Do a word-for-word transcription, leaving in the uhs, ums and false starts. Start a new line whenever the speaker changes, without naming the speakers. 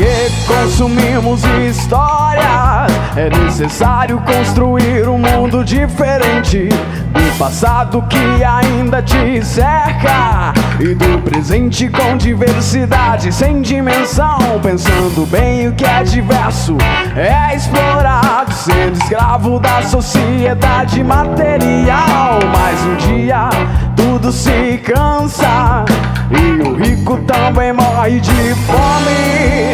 que consumimos histórias. É necessário construir um mundo diferente do passado que ainda te cerca e do presente com diversidade sem dimensão. Pensando bem, o que é diverso é explorado, sendo escravo da sociedade material. Mas um dia tudo se cansa e o rico também morre de fome.